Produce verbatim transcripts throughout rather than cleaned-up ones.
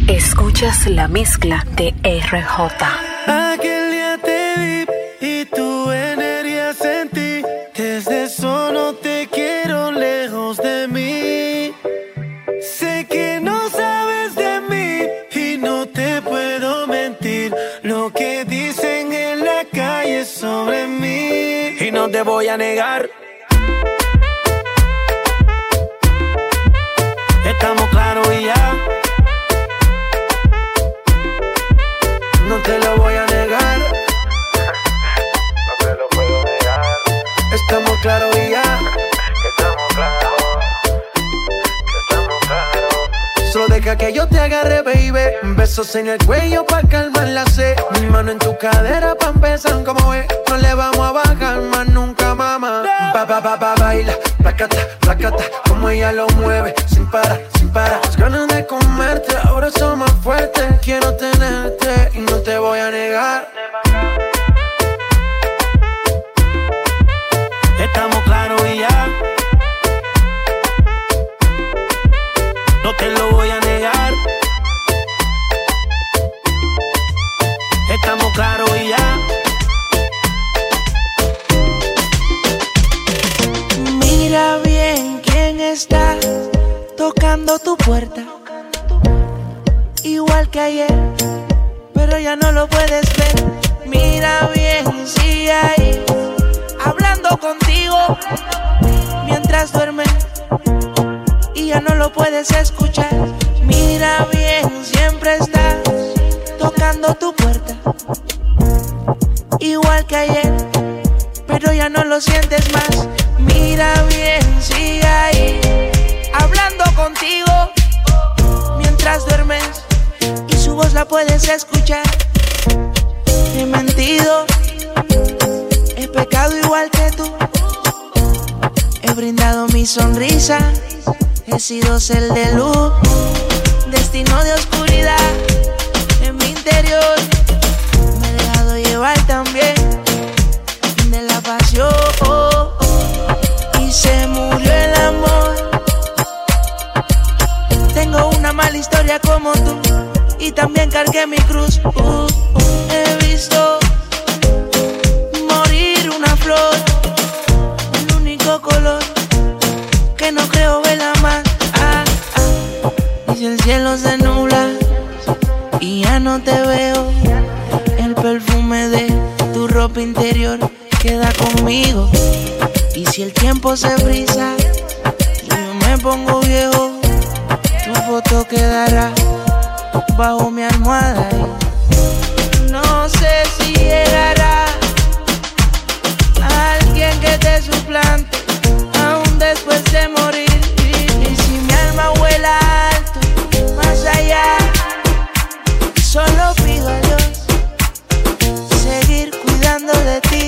Escuchas la mezcla de R J. Aquel día te vi y tu energía sentí. Desde eso no te quiero lejos de mí. Sé que no sabes de mí y no te puedo mentir. Lo que dicen en la calle sobre mí y no te voy a negar. Estamos claros y ya. No te lo voy a negar. No te lo puedo negar. Estamos claros y ya. Estamos claros. Estamos claros. Solo deja que yo te agarre, baby. Besos en el cuello pa' calmar la sed. Mi mano en tu cadera pa' empezar, como es. No le vamos a bajar más nunca, mamá. Pa, pa, pa, pa, baila, placata, placata. Como ella lo mueve, sin parar, sin parar. Las ganas de comerte, ahora son más fuertes. Quiero tenerte y no te voy a negar. Estamos claros y ya. No te lo voy a negar. Estamos claros y ya. Mira bien quién está tocando tu puerta. Igual que ayer, pero ya no lo puedes ver. Mira bien si hay hablando contigo mientras duermes y ya no lo puedes escuchar. Mira bien, siempre estás tocando tu puerta. Igual que ayer, pero ya no lo sientes más. Mira bien, sigue ahí hablando contigo mientras duermes y su voz la puedes escuchar. He mentido, he pecado igual que tú. He brindado mi sonrisa, he sido cel de luz, destino de oscuridad en mi interior. Me he dejado llevar también de la pasión y se murió el amor. Tengo una mala historia como tú y también cargué mi cruz. Uh, uh, he visto morir una flor, el único color que no creo verla más. Ah, ah. Y si el cielo se nubla y ya no te veo, el perfume de tu ropa interior queda conmigo. Y si el tiempo se frisa y yo me pongo viejo, tu foto quedará bajo mi almohada. Y no sé si llegará alguien que te suplante aún después de morir. Y si mi alma vuela alto, más allá, solo pido a Dios seguir cuidando de ti.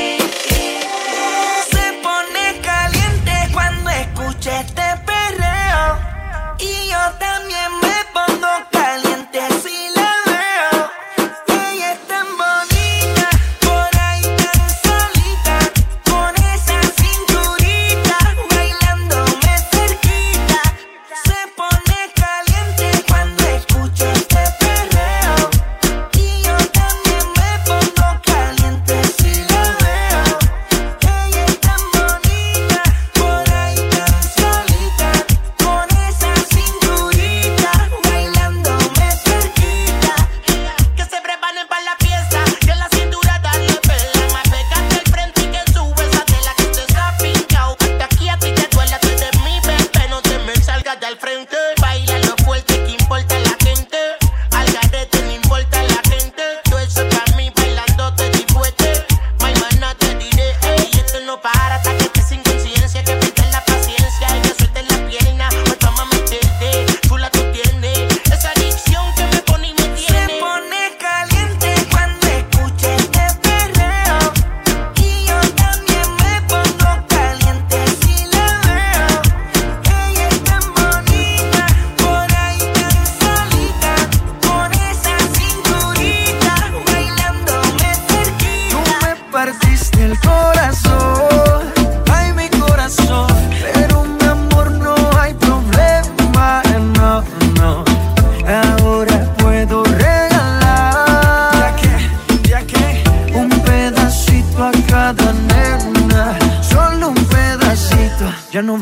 Se pone caliente cuando escucha este perreo y yo también me pongo caliente si la veo. Ella es tan bonita, por ahí tan solita, con esa cinturita, bailando me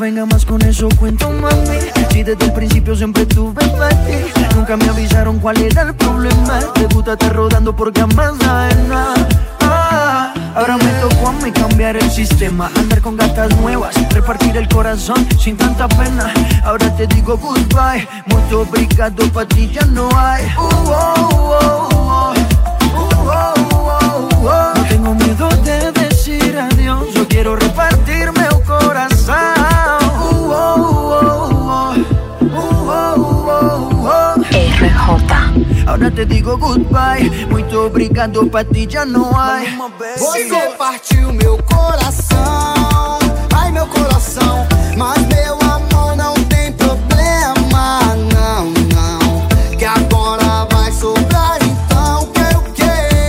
venga más con eso cuento, mami. Si desde el principio siempre tuve para ti. Nunca me avisaron cuál era el problema. Te gusta estar rodando porque jamás sabes nada. Ah, ahora me tocó a mí cambiar el sistema. Andar con gatas nuevas, repartir el corazón sin tanta pena. Ahora te digo goodbye, mucho obrigado, pa' ti ya no hay. Uh, oh, oh, oh. Uh, oh, oh, oh. No tengo miedo de decir adiós. Yo quiero repartirme el corazón. Uh, oh, oh, oh. Uh, oh, oh, oh. R J. Ahora te digo goodbye, muito obrigado, pra ti já não há. Você partiu meu coração, ai meu coração. Mas meu amor não tem problema, não, não. Que agora vai sobrar, então quero o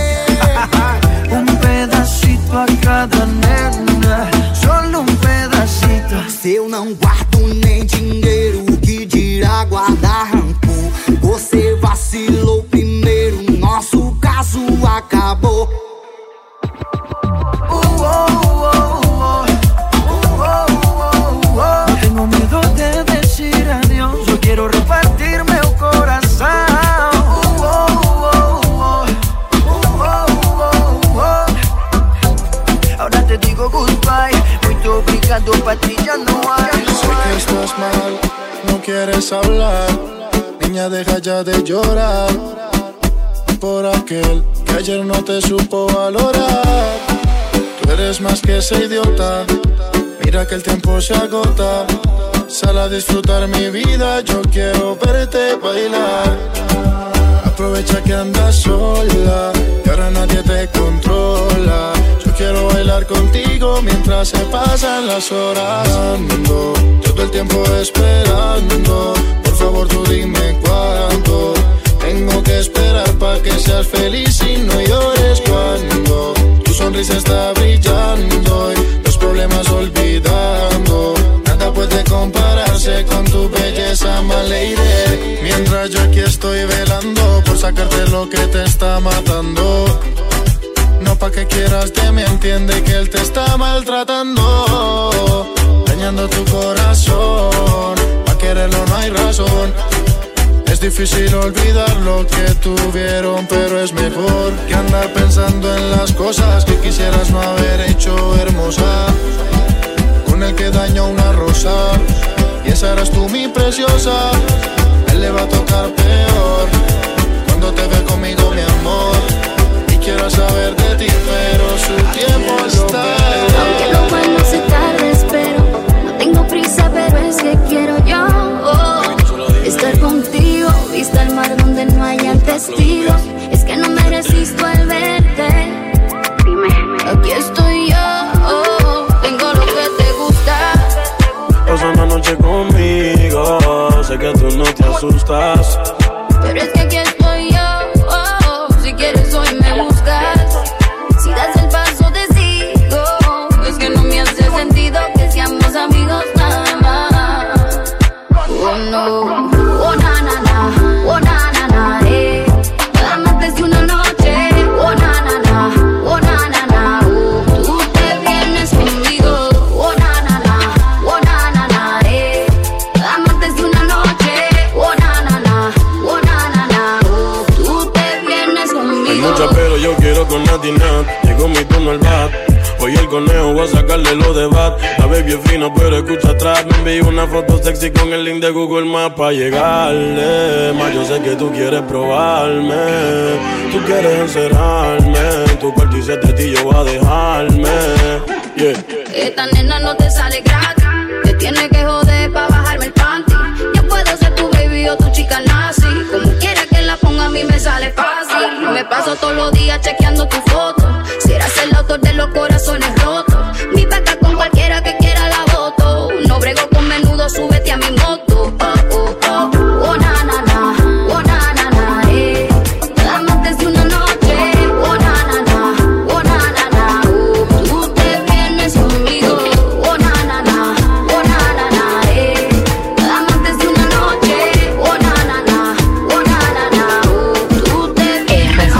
quê? Um pedacito a cada nena, solo um pedacito. Se eu não guardo nem dinheiro, que dirá guardar rancor? Você vacilou primeiro, nosso caso acabou. Uh, oh, oh, oh. Uh, oh, oh, oh. No tengo miedo de decir adiós. Yo quiero repartirme el corazón. Uh, oh, oh, oh. Uh, oh, oh, oh. Ahora te digo goodbye, muito obrigado, pa' ti ya no hay. Sé que estás mal, no quieres hablar. Niña, deja ya de llorar por aquel que ayer no te supo valorar. Tú eres más que ese idiota. Mira que el tiempo se agota. Sal a disfrutar mi vida, yo quiero verte bailar. Aprovecha que andas sola y ahora nadie te controla. Yo quiero bailar contigo mientras se pasan las horas. Ando todo el tiempo esperando. Por favor tú dime cuándo tengo que esperar pa' que seas feliz y no llores cuando tu sonrisa está brillando y los problemas olvidando. Nada puede compararse con tu belleza, my lady. Mientras yo aquí estoy velando por sacarte lo que te está matando. No pa' que quieras de mí, entiende que él te está maltratando, dañando tu corazón. Pa' quererlo no hay razón. Es difícil olvidar lo que tuvieron, pero es mejor que andar pensando en las cosas que quisieras no haber hecho, hermosa. Con el que dañó una rosa, y esa eras tú, mi preciosa. Él le va a tocar peor cuando te ve conmigo, mi amor. Y quiero saber de ti, pero su tiempo está. Aunque lo bueno se tarde, espero. No tengo prisa, pero es que quiero yo oh, estar contigo, vista el mar donde no hayan testigos. Es que no me resisto al verte. Aquí estoy yo, oh, tengo lo que te gusta. Pasa una noche conmigo, sé que tú no te asustas. Pero es que aquí estoy yo, oh, si quieres hoy me buscas. Si das el paso te sigo. Es que no me hace sentido que seamos amigos nada más. Oh no, oh na na na, oh na na na, eh. Amantes de una noche, oh na na na, oh na na na, oh. Tú te vienes conmigo, oh na na na, oh na na na, eh. Amantes de una noche, oh na na na, oh na na na, oh. Tú te vienes conmigo. Hay mucha pero yo quiero con Nati Nat. Llegó mi turno al bat. Hoy el conejo voy a sacarle lo de bat. La baby es fina pero escucha atrás. Me envió una foto sexy con el link de Google Maps pa' llegarle. Más yo sé que tú quieres probarme. Tú quieres encerrarme. Tu cuarto y siete ti yo voy a dejarme. Yeah. Esta nena no te sale gratis. Te tiene que joder pa' bajarme el panty. Yo puedo ser tu baby o tu chica nazi. Como quiera que la ponga a mí me sale fácil. Me paso todos los días chequeando tu foto. Serás el autor de los corazones rotos. Mi vaca con cualquiera que quiera la voto. No brego con menudo, súbete a mi moto. Oh, oh, oh, oh, na, na, na. Oh, na, na, na, eh. Amantes de una noche. Oh, na, na, na. Oh, na, na, na, oh. Tú te vienes conmigo. Oh, na, na, na. Oh, na, na, na, eh. Amantes de una noche. Oh, na, na, na. Oh, na, na, na, oh. Tú te vienes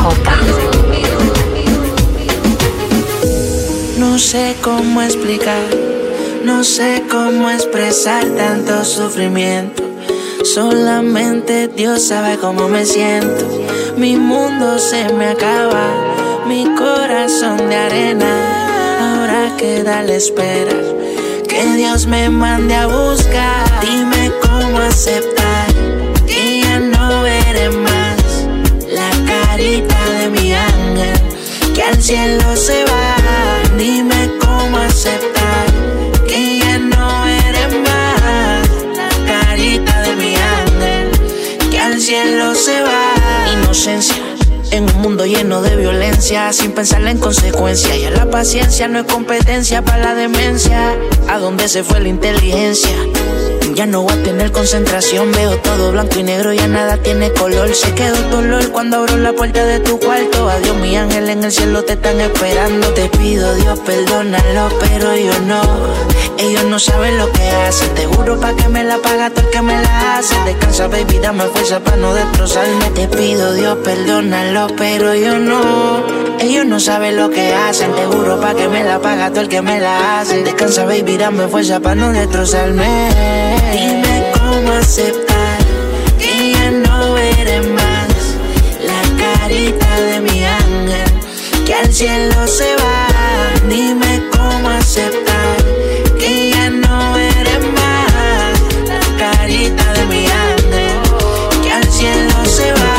conmigo. No sé cómo explicar No sé cómo expresar tanto sufrimiento. Solamente Dios sabe cómo me siento. Mi mundo se me acaba, mi corazón de arena. Ahora queda la espera que Dios me mande a buscar. Dime cómo aceptar que ya no veré más la carita de mi ángel que al cielo se va. Dime cómo aceptar que ya no veré más la carita de mi ángel que al cielo se va. Inocencia en un mundo lleno de violencia, sin pensarla en consecuencia. Ya la paciencia no es competencia para la demencia. ¿A dónde se fue la inteligencia? Ya no voy a tener concentración. Veo todo blanco y negro, ya nada tiene color. Se quedó dolor cuando abro la puerta de tu cuarto. Adiós mi ángel, en el cielo te están esperando. Te pido Dios, perdónalo, pero yo no. Ellos no saben lo que hacen. Te juro pa' que me la paga todo el que me la hace. Descansa baby, dame fuerza pa' no destrozarme. Te pido Dios, perdónalo, pero yo no. Ellos no saben lo que hacen. Te juro pa' que me la paga todo el que me la hace. Descansa baby, dame fuerza pa' no destrozarme. Dime cómo aceptar que ya no veré más la carita de mi ángel que al cielo se va. Dime cómo aceptar que ya no veré más la carita de mi ángel que al cielo se va.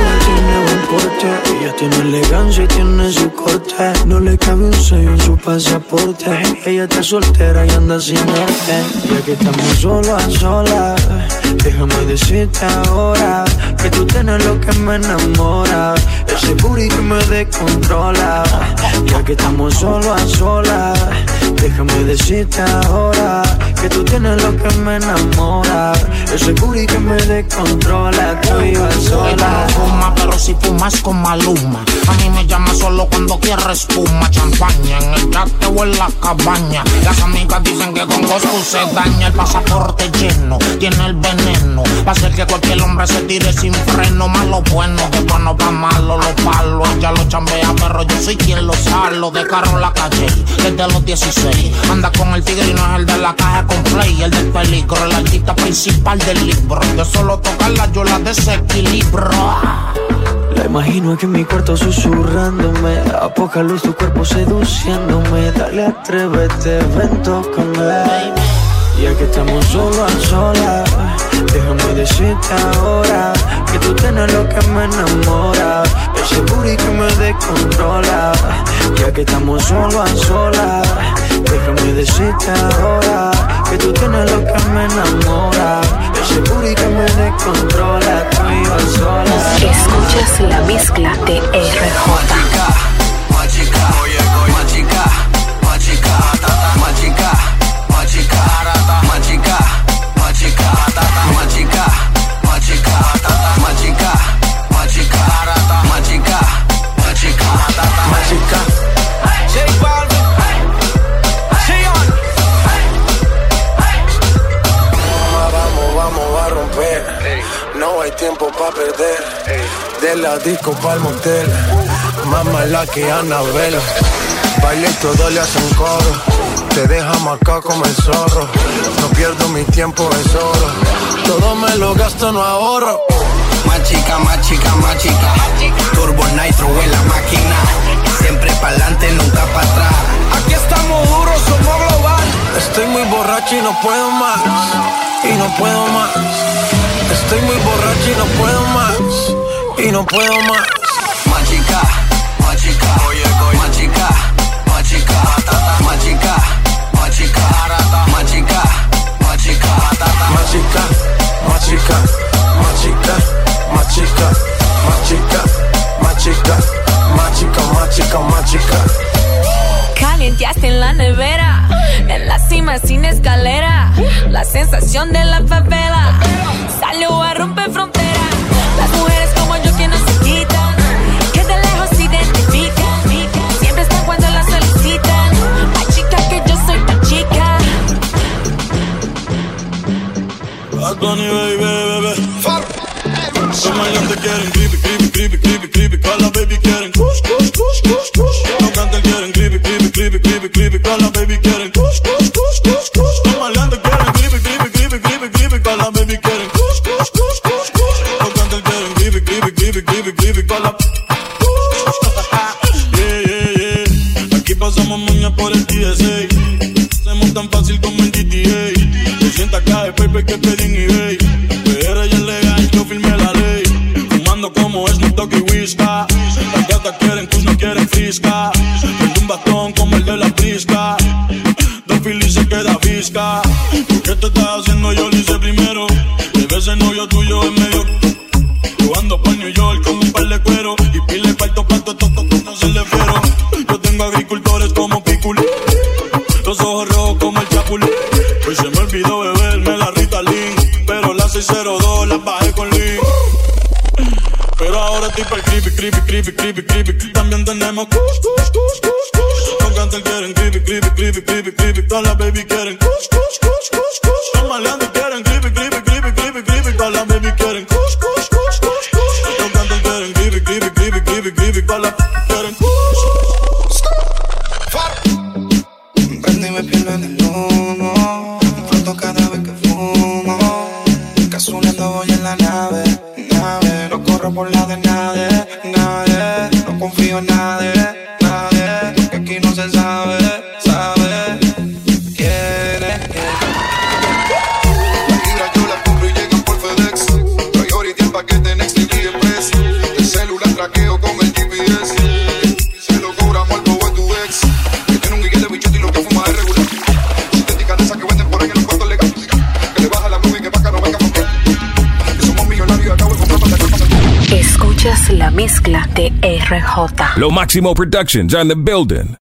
Ella tiene elegancia y tiene su corte. No le cabe un sello en su pasaporte. Ella está soltera y anda sin norte. Ya que estamos solos a solas, déjame decirte ahora que tú tienes lo que me enamora. Ese booty que me descontrola. Ya que estamos solos a solas, déjame decirte ahora que tú tienes lo que me enamora. Ese booty que me descontrola. Tú ibas sola. Ella no fuma, pero si fumas con Maluma. A mí me llama solo cuando quiere espuma. Champaña en el yate o en la cabaña. Las amigas dicen que con Coscu se daña. El pasaporte lleno, tiene el veneno. Va a hacer que cualquier hombre se tire sin freno. Malo bueno, que bueno pa' malo los palos. Ella lo chambea, pero yo soy quien lo salo. De carro la calle, desde los dieciséis. Anda con el tigre y no es el de la caja con play. El del peligro, el artista principal del libro. De solo tocarla yo la desequilibro. La imagino aquí en mi cuarto susurrándome. A poca luz tu cuerpo seduciéndome. Dale, atrévete, ven, tócame. Ya que estamos solos a solas, déjame decirte ahora que tú tienes lo que me enamora. Ese booty que me descontrola. Ya que estamos solos a solas, déjame decirte ahora que tú tienes lo que me enamora. Ese booty que me descontrola. Tú ibas sola. Escuchas la mezcla de R J. Machica, oye, oye, machica, machica, tata, machica, machica, tata, machica, machica, tata, machica, machica, tata, machica, machica, tata, machica, machica, tata, machica. J Balvin, Sion. Vamos, vamos a romper. No hay tiempo pa' perder. De la disco pa'l motel, más mala que Anabel. Baile y todo le hacen coro. Te deja marcado como el zorro. No pierdo mi tiempo, es oro. Todo me lo gasto, no ahorro. Machica, machica, machica. Turbo Nitro en la máquina. Siempre pa'lante, nunca para atrás. Aquí estamos duros, somos global. Estoy muy borracho y no puedo más. Y no puedo más. Estoy muy borracho y no puedo más. Y no puedo más. Machica, machica, oye, oye, machica, machica, tata, machica, machica, tata, machica, machica, tata, machica, machica, machica, machica, machica, machica, machica, machica, machica. Calienteaste en la nevera, en la cima sin escalera. La sensación de la favela salió a romper fronteras. Las mujeres como yo que no se quitan, que de lejos se identifican. Siempre están cuando la solicitan. La chica que yo soy tan chica. Bad Bunny, baby, baby. Los maleantes quieren creepy, creepy, creepy, creepy, creepy. Todas las baby quieren kush, kush, kush, kush, kush. Los cantantes quieren creepy, creepy, creepy, creepy, creepy. Todas las baby quieren kush, kush, kush, kush, kush. Ahora tipo el creepy, creepy, creepy, creepy, creepy. También tenemos kush, kush, kush, kush, kush. Los cantantes quieren creepy, creepy, creepy, creepy, creepy. Todas las baby quieren kush, kush, kush, kush, kush. Los maleantes quieren creepy, creepy, creepy, creepy, creepy. Todas las baby quieren kush, kush, kush, kush, kush. Los cantantes quieren creepy, creepy, creepy, creepy, creepy. Todas las quieren kush. Prendo y me pierdo en el humo. Floto cada vez que fumo. Cazuleando voy en la nave, nave. No corro por la de nadie, nadie. No confío en nadie, nadie. Porque aquí no se sabe, sabe. Quién es, las libras yo las compro y llegan por FedEx. Priority el paquete Next T V Express. El celular traqueo con el G P S. Se lo cobramos al bobo de tu ex. Que tiene un guille de bichote y lo que fuma es regular. Sintéticas de esas que venden por ahí en los cuartos legales. Que le baja la movie que pa' acá no venga a comprar. Que somos millonarios y acabo de comprar para acá. Escuchas la mezcla de R J. Lo Máximo Productions on the building.